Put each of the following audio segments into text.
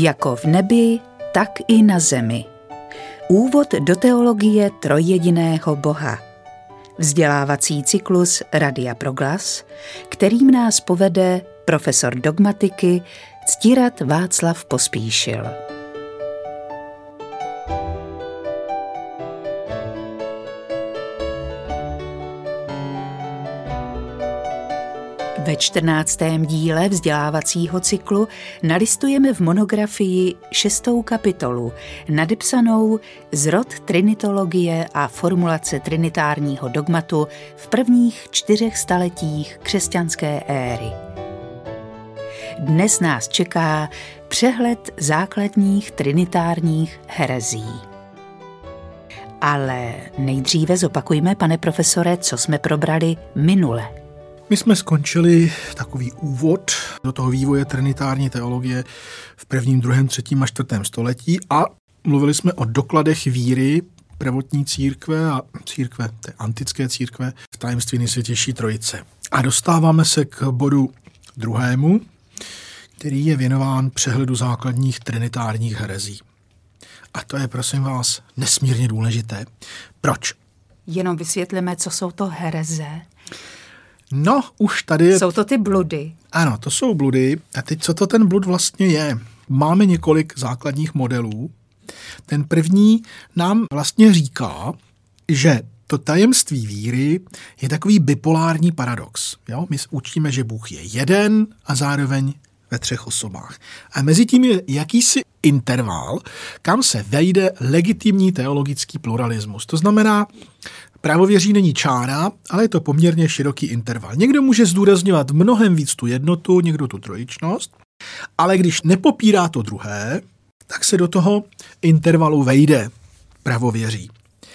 Jako v nebi, tak i na zemi. Úvod do teologie trojjediného Boha. Vzdělávací cyklus Radia Proglas, kterým nás povede profesor dogmatiky Ctirad Václav Pospíšil. Ve 14. díle vzdělávacího cyklu nalistujeme v monografii 6. kapitolu, nadepsanou Zrod trinitologie a formulace trinitárního dogmatu v prvních 4 staletích křesťanské éry. Dnes nás čeká přehled základních trinitárních herezí. Ale nejdříve zopakujme, pane profesore, co jsme probrali minule. My jsme skončili takový úvod do toho vývoje trinitární teologie v 1., 2., 3. a 4. století a mluvili jsme o dokladech víry prvotní církve a církve, té antické církve v tajemství Nejsvětější Trojice. A dostáváme se k bodu 2., který je věnován přehledu základních trinitárních herezí. A to je, prosím vás, nesmírně důležité. Proč? Jenom vysvětlíme, co jsou to hereze. No, už tady je... Jsou to ty bludy. Ano, to jsou bludy. A teď, co to ten blud vlastně je? Máme několik základních modelů. Ten první nám vlastně říká, že to tajemství víry je takový bipolární paradox. Jo? My učíme, že Bůh je jeden a zároveň ve 3 osobách. A mezi tím je jakýsi interval, kam se vejde legitimní teologický pluralismus. To znamená, pravověří není čára, ale je to poměrně široký interval. Někdo může zdůrazňovat mnohem víc tu jednotu, někdo tu trojičnost, ale když nepopírá to druhé, tak se do toho intervalu vejde pravověří.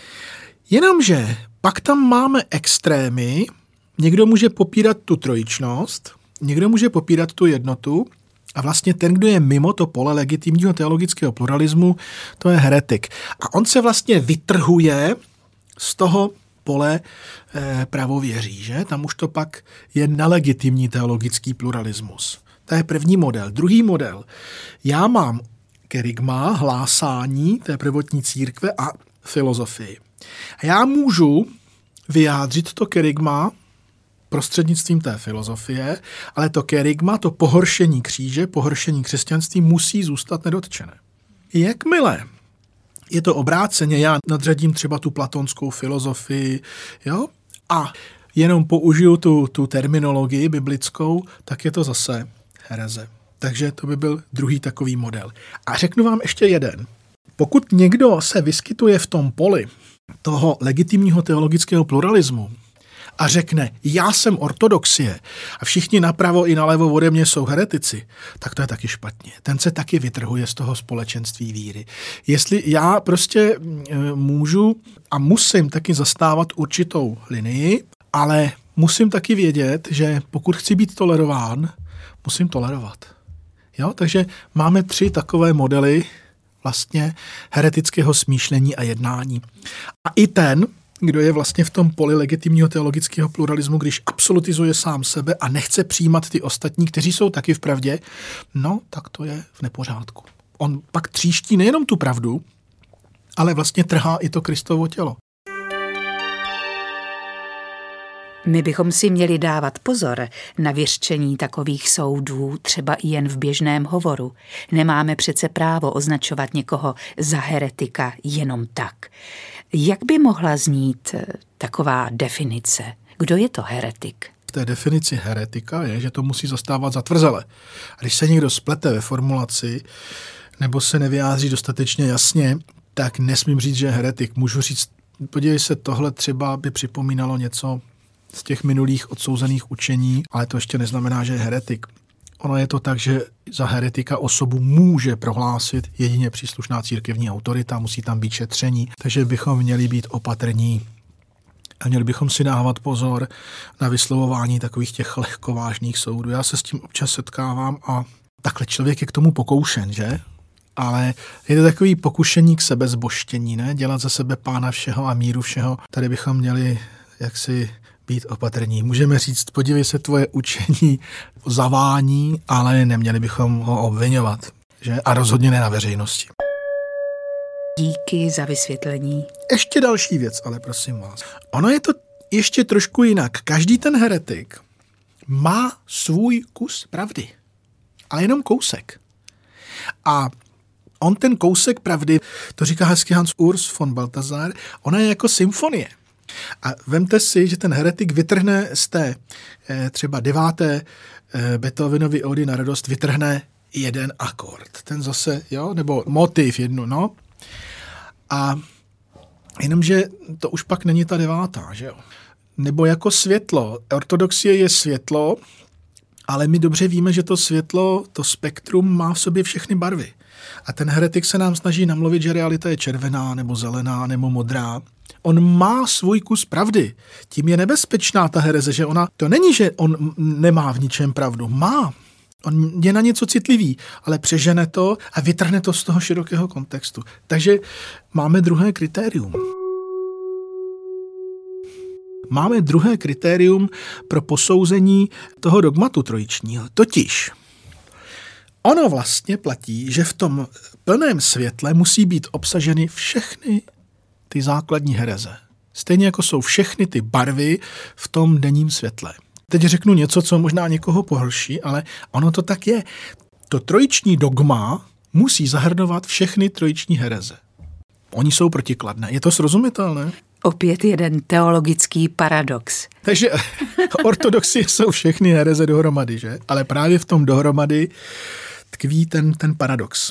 Jenomže pak tam máme extrémy, někdo může popírat tu trojičnost, někdo může popírat tu jednotu a vlastně ten, kdo je mimo to pole legitimního teologického pluralismu, to je heretik. A on se vlastně vytrhuje z toho pole pravověří, že? Tam už to pak je nelegitimní teologický pluralismus. To je první model. Druhý model. Já mám kerygma, hlásání té prvotní církve a filozofii. A já můžu vyjádřit to kerygma prostřednictvím té filozofie, ale to kerygma, to pohoršení kříže, pohoršení křesťanství musí zůstat nedotčené. Jakmile je to obráceně, já nadřadím třeba tu platonskou filozofii, jo, a jenom použiju tu terminologii biblickou, tak je to zase hereze. Takže to by byl druhý takový model. A řeknu vám ještě jeden. Pokud někdo se vyskytuje v tom poli toho legitimního teologického pluralismu a řekne, já jsem ortodoxie a všichni napravo i nalevo ode mě jsou heretici, tak to je taky špatně. Ten se taky vytrhuje z toho společenství víry. Jestli já prostě můžu a musím taky zastávat určitou linii, ale musím taky vědět, že pokud chci být tolerován, musím tolerovat. Jo? Takže máme 3 takové modely vlastně heretického smýšlení a jednání. A i ten, kdo je vlastně v tom poli legitimního teologického pluralismu, když absolutizuje sám sebe a nechce přijímat ty ostatní, kteří jsou taky v pravdě, no, tak to je v nepořádku. On pak tříští nejenom tu pravdu, ale vlastně trhá i to Kristovo tělo. My bychom si měli dávat pozor na vyřčení takových soudů, třeba i jen v běžném hovoru. Nemáme přece právo označovat někoho za heretika jenom tak. Jak by mohla znít taková definice? Kdo je to heretik? V té definici heretika je, že to musí zastávat zatvrzele. A když se někdo splete ve formulaci nebo se nevyjádří dostatečně jasně, tak nesmím říct, že je heretik. Můžu říct, podívej se, tohle třeba by připomínalo něco z těch minulých odsouzených učení, ale to ještě neznamená, že je heretik. Ono je to tak, že za heretika osobu může prohlásit jedině příslušná církevní autorita, musí tam být šetření, takže bychom měli být opatrní a měli bychom si dávat pozor na vyslovování takových těch lehkovážných soudů. Já se s tím občas setkávám a takhle člověk je k tomu pokoušen, že? Ale je to takový pokušení k sebezboštění, ne? Dělat za sebe pána všeho a míru všeho. Tady bychom měli jaksi být opatrní. Můžeme říct, podívej se, tvoje učení zavání, ale neměli bychom ho obviňovat. že? A rozhodně ne na veřejnosti. Díky za vysvětlení. Ještě další věc, ale prosím vás. Ono je to ještě trošku jinak. Každý ten heretik má svůj kus pravdy, ale jenom kousek. A on ten kousek pravdy, to říká hezky Hans Urs von Balthasar, ona je jako symfonie. A vemte si, že ten heretik vytrhne z té třeba 9. Beethovenovy ódy na radost, vytrhne jeden akord. Ten zase, jo, nebo motiv jednu, no. A jenomže to už pak není ta 9., že jo. Nebo jako světlo. Ortodoxie je světlo, ale my dobře víme, že to světlo, to spektrum má v sobě všechny barvy. A ten heretik se nám snaží namluvit, že realita je červená, nebo zelená, nebo modrá. On má svůj kus pravdy. Tím je nebezpečná ta hereze, že ona, to není, že on nemá v ničem pravdu. Má. On je na něco citlivý, ale přežene to a vytrhne to z toho širokého kontextu. Takže máme druhé kritérium. Máme druhé kritérium pro posouzení toho dogmatu trojičního. Totiž ono vlastně platí, že v tom plném světle musí být obsaženy všechny ty základní hereze. Stejně jako jsou všechny ty barvy v tom denním světle. Teď řeknu něco, co možná někoho pohorší, ale ono to tak je. To trojiční dogma musí zahrnovat všechny trojiční hereze. Oni jsou protikladné. Je to srozumitelné? Opět jeden teologický paradox. Takže ortodoxie jsou všechny hereze dohromady, že? Ale právě v tom dohromady tkví ten paradox.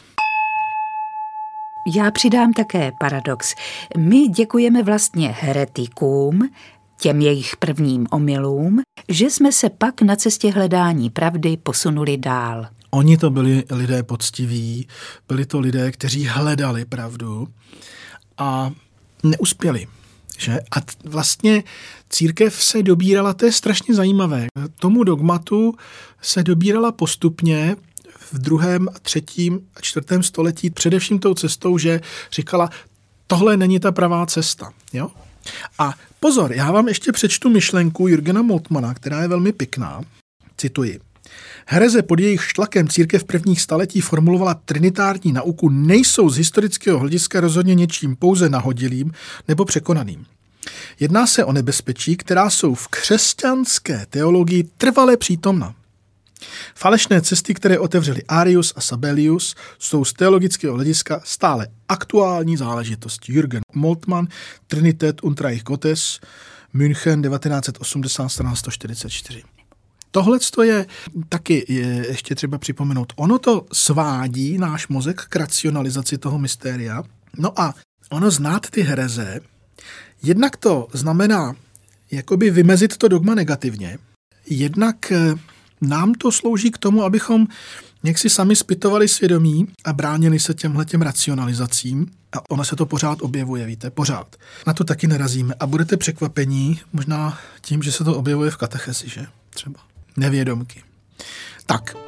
Já přidám také paradox. My děkujeme vlastně heretikům, těm jejich prvním omylům, že jsme se pak na cestě hledání pravdy posunuli dál. Oni to byli lidé poctiví, byli to lidé, kteří hledali pravdu a neuspěli. Že? A vlastně církev se dobírala, to je strašně zajímavé, tomu dogmatu se dobírala postupně v 2., 3. a 4. století, především tou cestou, že říkala, tohle není ta pravá cesta. Jo? A pozor, já vám ještě přečtu myšlenku Jürgena Moltmanna, která je velmi pěkná. Cituji. Hereze, pod jejich tlakem církev prvních staletí formulovala trinitární nauku, nejsou z historického hlediska rozhodně něčím pouze nahodilým nebo překonaným. Jedná se o nebezpečí, která jsou v křesťanské teologii trvale přítomna. Falešné cesty, které otevřeli Arius a Sabellius, jsou z teologického hlediska stále aktuální záležitostí. Jürgen Moltmann, Trinität und Reich Gottes, München, 1980, strana 144. Tohle je taky ještě třeba připomenout. Ono to svádí náš mozek k racionalizaci toho mystéria. No a ono znát ty hereze, jednak to znamená jakoby vymezit to dogma negativně, jednak nám to slouží k tomu, abychom jaksi sami zpytovali svědomí a bránili se těmhletěm racionalizacím. A ono se to pořád objevuje, víte, pořád. Na to taky narazíme a budete překvapení možná tím, že se to objevuje v katechezi, že? Třeba nevědomky. Tak.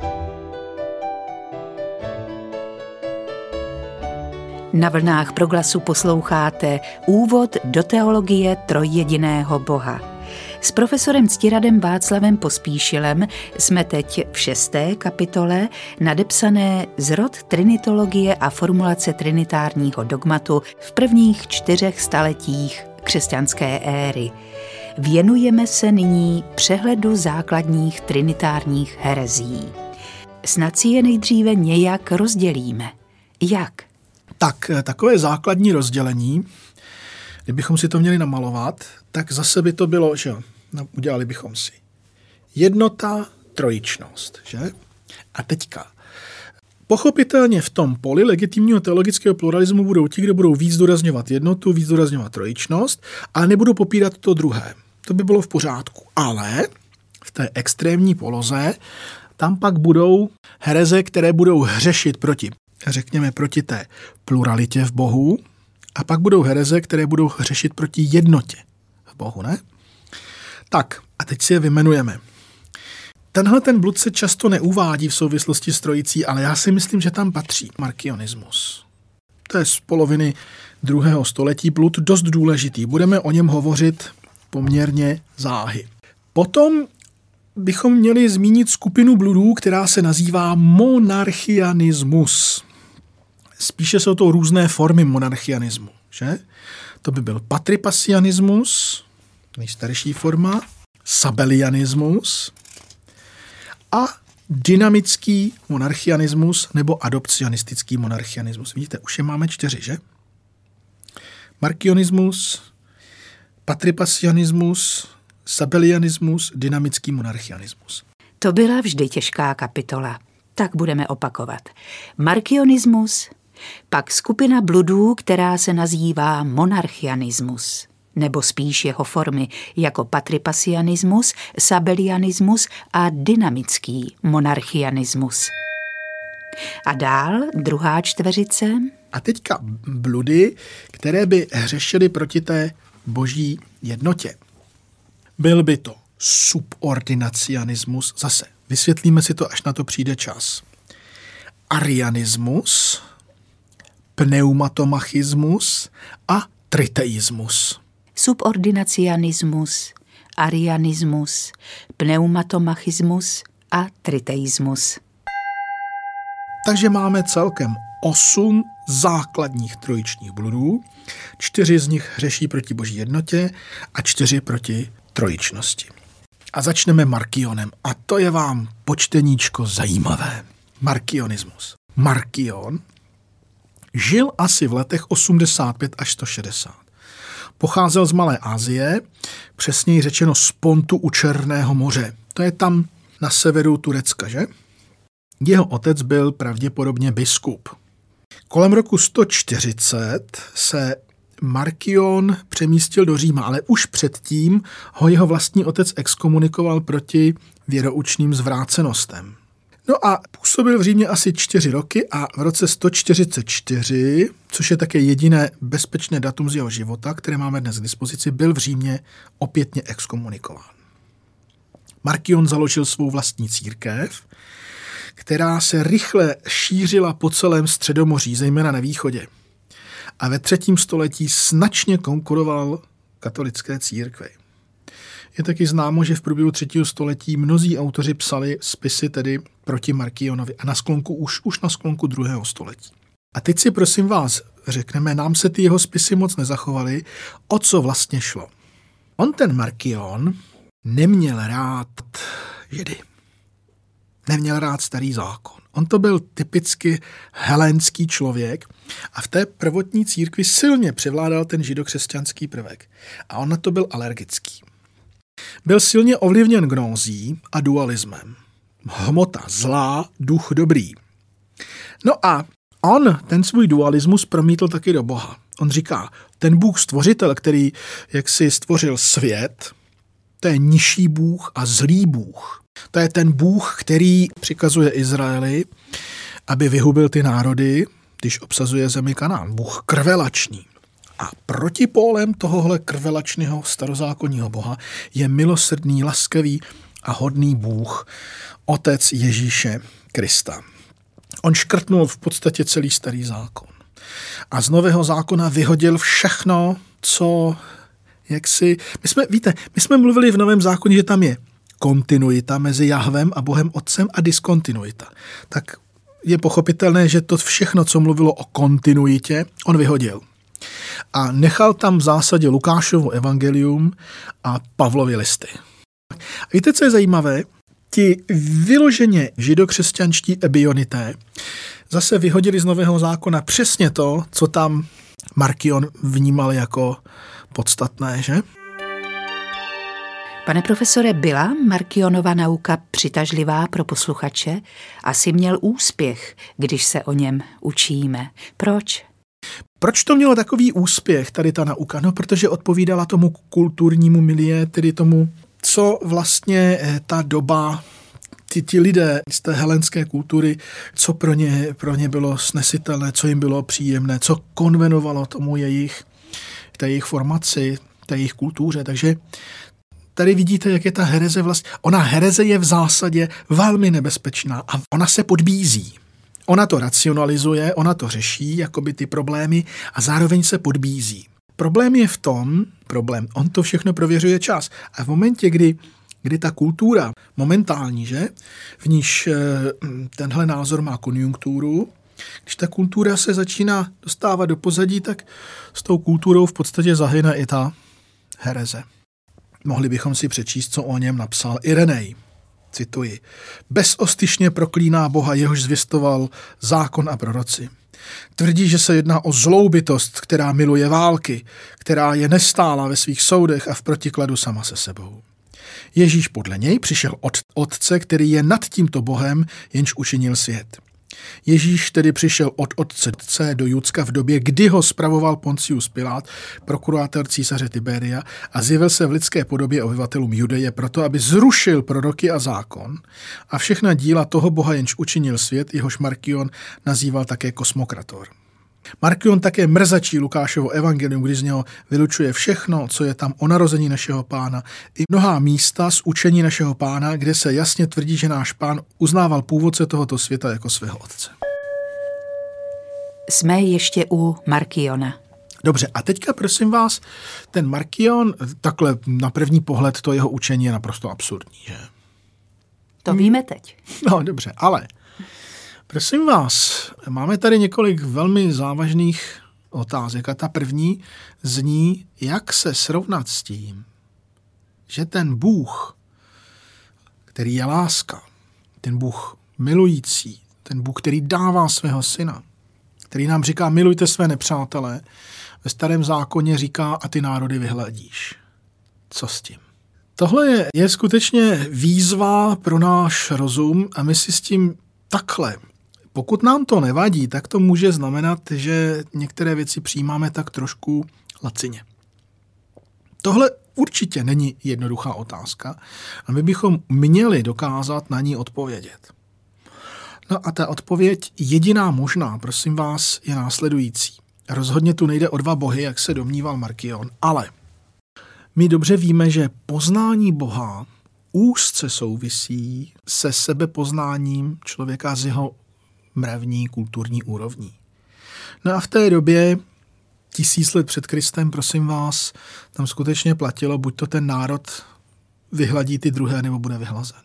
Na vlnách Proglasu posloucháte úvod do teologie trojjediného Boha. S profesorem Ctiradem Václavem Pospíšilem jsme teď v 6. kapitole nadepsané Zrod trinitologie a formulace trinitárního dogmatu v prvních 4 staletích křesťanské éry. Věnujeme se nyní přehledu základních trinitárních herezí. Snad si je nejdříve nějak rozdělíme. Jak? Tak, takové základní rozdělení, kdybychom si to měli namalovat, tak zase by to bylo, že udělali bychom si jednota, trojičnost, že? A teďka, pochopitelně v tom poli legitimního teologického pluralismu budou ti, kdo budou víc zdůrazňovat jednotu, víc zdůrazňovat trojičnost, ale nebudou popírat to druhé. To by bylo v pořádku. Ale v té extrémní poloze tam pak budou hereze, které budou hřešit proti té pluralitě v Bohu, a pak budou hereze, které budou hřešit proti jednotě v Bohu, ne? Tak, a teď si je vyjmenujeme. Tenhle ten blud se často neuvádí v souvislosti s trojicí, ale já si myslím, že tam patří markionismus. To je z poloviny 2. století blud dost důležitý. Budeme o něm hovořit poměrně záhy. Potom bychom měli zmínit skupinu bludů, která se nazývá monarchianismus. Spíše jsou to různé formy monarchianismu, že? To by byl patripasianismus, nejstarší forma, sabellianismus a dynamický monarchianismus nebo adopcionistický monarchianismus. Vidíte, už je máme 4, že? Markionismus, patripasianismus, sabellianismus, dynamický monarchianismus. To byla vždy těžká kapitola. Tak budeme opakovat. Markionismus, pak skupina bludů, která se nazývá monarchianismus, nebo spíš jeho formy jako patripasianismus, sabellianismus a dynamický monarchianismus. A dál druhá čtveřice. A teďka bludy, které by hřešily proti té boží jednotě. Byl by to subordinacianismus, zase vysvětlíme si to, až na to přijde čas. Arianismus, pneumatomachismus a triteismus. Subordinacianismus, arianismus, pneumatomachismus a triteismus. Takže máme celkem 8 základních trojičních bludů. 4 z nich hřeší proti boží jednotě a 4 proti trojičnosti. A začneme Markionem. A to je vám, počteníčko, zajímavé. Markionismus. Markion žil asi v letech 85 až 160. Pocházel z Malé Asie, přesněji řečeno z Pontu u Černého moře. To je tam na severu Turecka, že? Jeho otec byl pravděpodobně biskup. Kolem roku 140 se Markion přemístil do Říma, ale už předtím ho jeho vlastní otec exkomunikoval proti věroučným zvrácenostem. No a působil v Římě asi 4 roky a v roce 144, což je také jediné bezpečné datum z jeho života, které máme dnes k dispozici, byl v Římě opětně exkomunikován. Markion založil svou vlastní církev, která se rychle šířila po celém Středomoří, zejména na východě. A ve 3. století značně konkuroval katolické církvi. Je taky známo, že v průběhu 3. století mnozí autoři psali spisy tedy proti Markionovi a na sklonku už na sklonku 2. století. A teď si prosím vás řekneme, nám se ty jeho spisy moc nezachovaly, o co vlastně šlo. On ten Markion neměl rád Židy. Neměl rád starý zákon. On to byl typicky helénský člověk a v té prvotní církvi silně převládal ten židokřesťanský prvek. A on na to byl alergický. Byl silně ovlivněn gnózí a dualismem. Hmota zlá, duch dobrý. No a on ten svůj dualismus promítl taky do Boha. On říká, ten Bůh stvořitel, který jaksi stvořil svět, to je nižší Bůh a zlý Bůh. To je ten Bůh, který přikazuje Izraeli, aby vyhubil ty národy, když obsazuje zemi Kanán. Bůh krvelačný. A protipólem tohohle krvelačného starozákonního Boha je milosrdný, laskavý a hodný Bůh, Otec Ježíše Krista. On škrtnul v podstatě celý starý zákon. A z nového zákona vyhodil všechno, co jaksi... My jsme mluvili v novém zákoně, že tam je kontinuita mezi Jahvem a Bohem Otcem a diskontinuita. Tak je pochopitelné, že to všechno, co mluvilo o kontinuitě, on vyhodil. A nechal tam v zásadě Lukášovo evangelium a Pavlovy listy. A víte, co je zajímavé? Ti vyloženě židokřesťanští ebionité zase vyhodili z nového zákona přesně to, co tam Markion vnímal jako podstatné, že? Pane profesore, byla Markionova nauka přitažlivá pro posluchače? Asi měl úspěch, když se o něm učíme. Proč? Proč to mělo takový úspěch, tady ta nauka? No, protože odpovídala tomu kulturnímu milieu, tedy tomu, co vlastně ta doba, ti lidé z té helenské kultury, co pro ně bylo snesitelné, co jim bylo příjemné, co konvenovalo tomu té jejich formaci, té jejich kultuře. Takže tady vidíte, jak je ta hereze vlastně. Ona hereze je v zásadě velmi nebezpečná a ona se podbízí. Ona to racionalizuje, ona to řeší, jakoby ty problémy a zároveň se podbízí. Problém je v tom, on to všechno prověřuje čas. A v momentě, kdy kdy ta kultura momentální, že, v níž tenhle názor má konjunkturu, když ta kultura se začíná dostávat do pozadí, tak s tou kulturou v podstatě zahyne i ta hereze. Mohli bychom si přečíst, co o něm napsal Irenej. Cituji. Bezostyšně proklíná Boha, jehož zvěstoval zákon a proroci. Tvrdí, že se jedná o zlou bytost, která miluje války, která je nestála ve svých soudech a v protikladu sama se sebou. Ježíš podle něj přišel od Otce, který je nad tímto Bohem, jenž učinil svět. Ježíš tedy přišel od Otce do Judska v době, kdy ho spravoval Poncius Pilát, prokurátor císaře Tiberia, a zjevil se v lidské podobě obyvatelům Judeje proto, aby zrušil proroky a zákon a všechna díla toho Boha, jenž učinil svět, jehož Markion nazýval také kosmokrator. Markion také mrzačí Lukášovo evangelium, kdy z něho vylučuje všechno, co je tam o narození našeho Pána, i mnohá místa z učení našeho Pána, kde se jasně tvrdí, že náš Pán uznával původce tohoto světa jako svého otce. Jsme ještě u Markiona. Dobře, a teďka prosím vás, ten Markion, takhle na první pohled to jeho učení je naprosto absurdní, že? To víme teď. No dobře, ale prosím vás, máme tady několik velmi závažných otázek a ta první zní, jak se srovnat s tím, že ten Bůh, který je láska, ten Bůh milující, ten Bůh, který dává svého syna, který nám říká, milujte své nepřátele, ve Starém zákoně říká, a ty národy vyhledíš. Co s tím? Tohle je skutečně výzva pro náš rozum a my si s tím takhle. Pokud nám to nevadí, tak to může znamenat, že některé věci přijímáme tak trošku lacině. Tohle určitě není jednoduchá otázka a my bychom měli dokázat na ní odpovědět. No a ta odpověď jediná možná, prosím vás, je následující. Rozhodně tu nejde o dva bohy, jak se domníval Markion, ale my dobře víme, že poznání Boha úzce souvisí se sebepoznáním člověka z jeho mravní kulturní úrovní. No a v té době 1000 let před Kristem, prosím vás, tam skutečně platilo, buď to ten národ vyhladí ty druhé, nebo bude vyhlazen.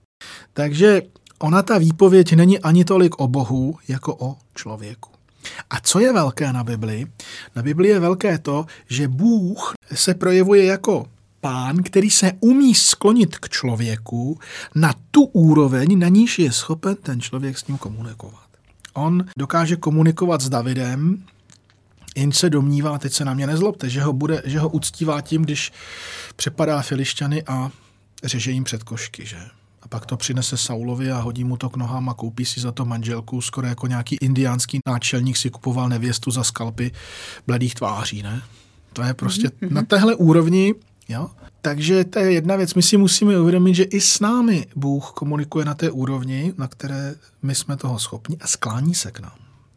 Takže ona ta výpověď není ani tolik o Bohu, jako o člověku. A co je velké na Bibli? Na Bibli je velké to, že Bůh se projevuje jako Pán, který se umí sklonit k člověku na tu úroveň, na níž je schopen ten člověk s ním komunikovat. On dokáže komunikovat s Davidem, jen se domnívá, teď se na mě nezlobte, že ho uctívá tím, když přepadá Filišťany a řeže jim před košky, že? A pak to přinese Saulovi a hodí mu to k nohám a koupí si za to manželku, skoro jako nějaký indiánský náčelník si kupoval nevěstu za skalpy bledých tváří, ne? To je prostě na téhle úrovni, jo? Takže to je jedna věc. My si musíme uvědomit, že i s námi Bůh komunikuje na té úrovni, na které my jsme toho schopni a sklání se k nám.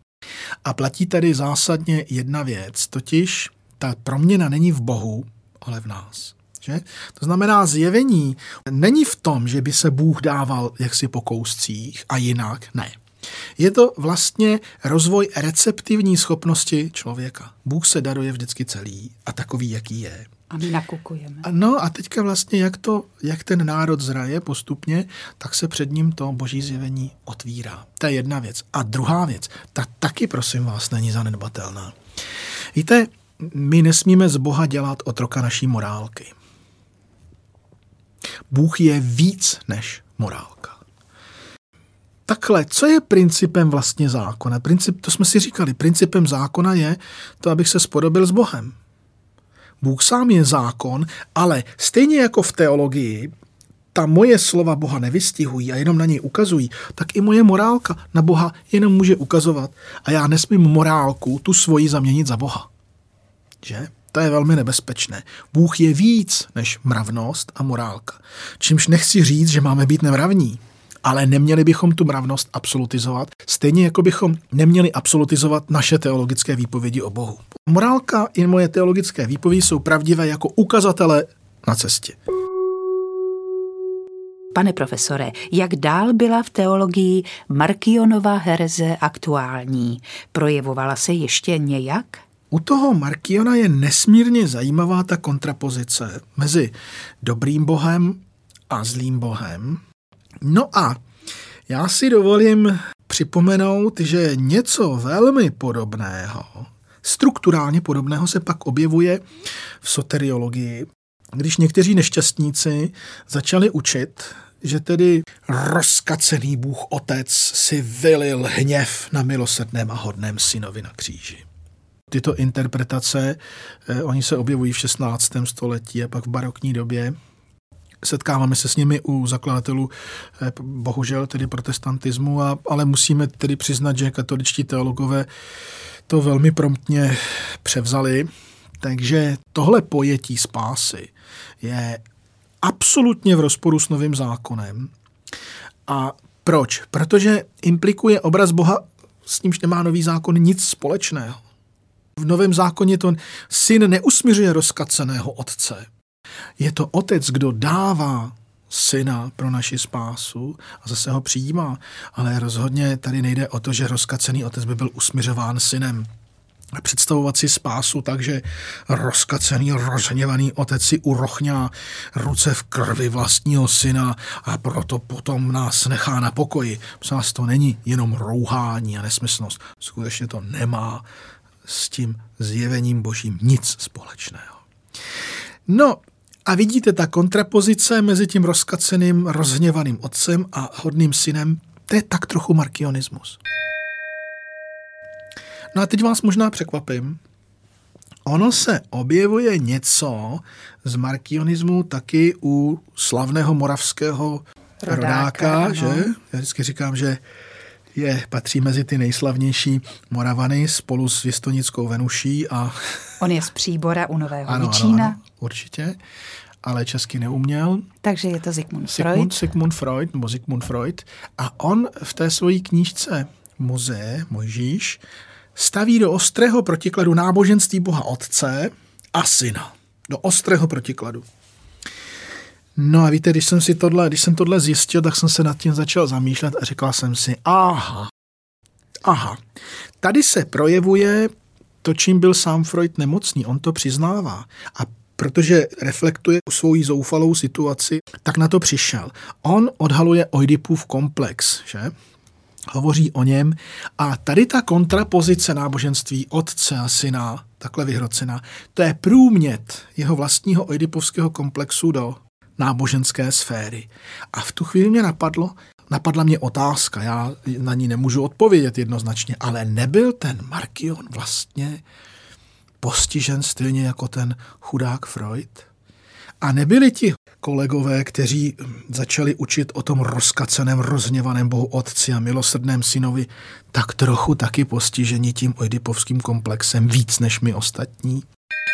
A platí tady zásadně jedna věc, totiž ta proměna není v Bohu, ale v nás. Že? To znamená, zjevení není v tom, že by se Bůh dával jaksi po kouscích a jinak, ne. Je to vlastně rozvoj receptivní schopnosti člověka. Bůh se daruje vždycky celý a takový, jaký je. A my nakukujeme. No a teďka vlastně, jak ten národ zraje postupně, tak se před ním to boží zjevení otvírá. To je jedna věc. A druhá věc, ta taky, prosím vás, není zanedbatelná. Víte, my nesmíme z Boha dělat otroka naší morálky. Bůh je víc než morálka. Takhle, co je principem vlastně zákona? To jsme si říkali, principem zákona je to, abych se spodobil s Bohem. Bůh sám je zákon, ale stejně jako v teologii ta moje slova Boha nevystihují a jenom na něj ukazují, tak i moje morálka na Boha jenom může ukazovat a já nesmím morálku tu svoji zaměnit za Boha. Že? To je velmi nebezpečné. Bůh je víc než mravnost a morálka. Čímž nechci říct, že máme být nemravní, ale neměli bychom tu mravnost absolutizovat, stejně jako bychom neměli absolutizovat naše teologické výpovědi o Bohu. Morálka i moje teologické výpovědi jsou pravdivé jako ukazatele na cestě. Pane profesore, jak dál byla v teologii Markionova hereze aktuální? Projevovala se ještě nějak? U toho Markiona je nesmírně zajímavá ta kontrapozice mezi dobrým Bohem a zlým bohem. No a já si dovolím připomenout, že něco velmi podobného, strukturálně podobného se pak objevuje v soteriologii, když někteří nešťastníci začali učit, že tedy rozkacený Bůh Otec si vylil hněv na milosrdném a hodném synovi na kříži. Tyto interpretace, oni se objevují v 16. století a pak v barokní době. Setkáváme se s nimi u zakladatelů, bohužel tedy protestantismu, ale musíme tedy přiznat, že katoličtí teologové to velmi promptně převzali. Takže tohle pojetí spásy je absolutně v rozporu s Novým zákonem. A proč? Protože implikuje obraz Boha, s nímž nemá Nový zákon nic společného. V Novém zákoně to syn neusmiřuje rozkaceného otce. Je to otec, kdo dává syna pro naši spásu a zase ho přijímá. Ale rozhodně tady nejde o to, že rozkacený otec by byl usmiřován synem. A představovat si spásu tak, že rozkacený, rozhněvaný otec si urochňá ruce v krvi vlastního syna a proto potom nás nechá na pokoji. Prosím, to není jenom rouhání a nesmyslnost. Skutečně to nemá s tím zjevením božím nic společného. No a vidíte, ta kontrapozice mezi tím rozkaceným, rozhněvaným otcem a hodným synem, to je tak trochu markionismus. No a teď vás možná překvapím. Ono se objevuje něco z markionismu taky u slavného moravského rodáka, že? Já vždycky říkám, že patří mezi ty nejslavnější Moravany spolu s Věstonickou Venuší. On je z Příbora u Nového Jičína. Ano, určitě, ale česky neuměl. Takže je to Sigmund Freud. A on v té svojí knížce Mojžíš staví do ostrého protikladu náboženství Boha Otce a Syna. Do ostrého protikladu. No a víte, když jsem tohle zjistil, tak jsem se nad tím začal zamýšlet a řekla jsem si, aha, tady se projevuje to, čím byl sám Freud nemocný, on to přiznává. A protože reflektuje svou zoufalou situaci, tak na to přišel. On odhaluje Oidipův komplex, že? Hovoří o něm a tady ta kontrapozice náboženství otce a syna, takhle vyhrocená, to je průmět jeho vlastního oidipovského komplexu do náboženské sféry. A v tu chvíli mě napadla mě otázka, já na ní nemůžu odpovědět jednoznačně, ale nebyl ten Markion vlastně postižen stejně jako ten chudák Freud? A nebyli ti kolegové, kteří začali učit o tom rozkaceném, rozhněvaném Bohu Otci a milosrdném synovi, tak trochu taky postiženi tím oidipovským komplexem víc než my ostatní?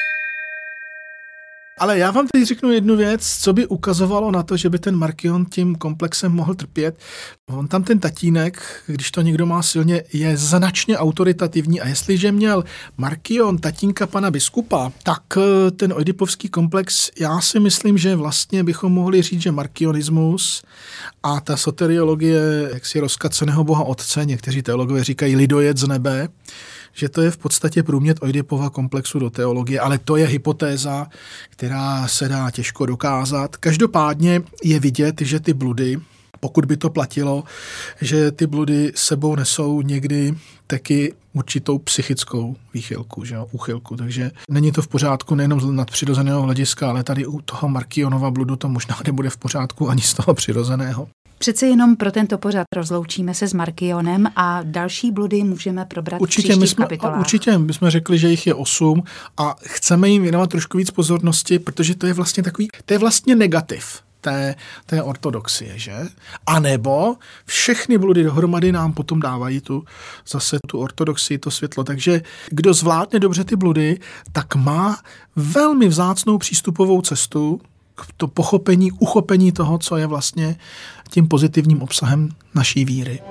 Ale já vám teď řeknu jednu věc, co by ukazovalo na to, že by ten Markion tím komplexem mohl trpět. On tam ten tatínek, když to někdo má silně, je značně autoritativní a jestliže měl Markion tatínka pana biskupa, tak ten oidipovský komplex, já si myslím, že vlastně bychom mohli říct, že markionismus a ta soteriologie jaksi rozkaceného Boha Otce, někteří teologové říkají lidojet z nebe, že to je v podstatě průmět Oidipova komplexu do teologie, ale to je hypotéza, která se dá těžko dokázat. Každopádně je vidět, že ty bludy, pokud by to platilo, že ty bludy sebou nesou někdy taky určitou psychickou výchylku, že jo, úchylku. Takže není to v pořádku nejenom z nadpřirozeného hlediska, ale tady u toho Markionova bludu to možná nebude v pořádku ani z toho přirozeného. Přece jenom pro tento pořad rozloučíme se s Markionem a další bludy můžeme probrat v příštích kapitolách. Určitě, my jsme řekli, že jich je 8 a chceme jim věnovat trošku víc pozornosti, protože to je vlastně to je vlastně negativ té ortodoxie, že? A nebo všechny bludy dohromady nám potom dávají zase tu ortodoxii, to světlo. Takže kdo zvládne dobře ty bludy, tak má velmi vzácnou přístupovou cestu to pochopení, uchopení toho, co je vlastně tím pozitivním obsahem naší víry.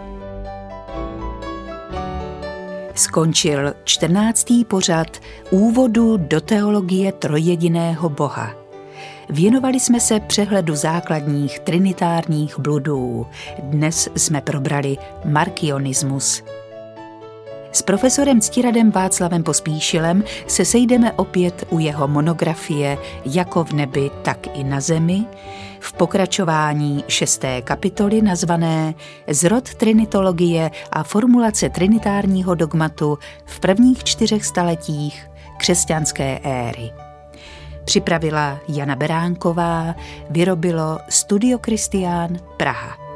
Skončil 14. pořad Úvodu do teologie trojjediného Boha. Věnovali jsme se přehledu základních trinitárních bludů. Dnes jsme probrali markionismus. S profesorem Ctiradem Václavem Pospíšilem se sejdeme opět u jeho monografie Jako v nebi, tak i na zemi, v pokračování 6. kapitoly nazvané Zrod trinitologie a formulace trinitárního dogmatu v prvních 4 staletích křesťanské éry. Připravila Jana Beránková, vyrobilo Studio Kristián, Praha.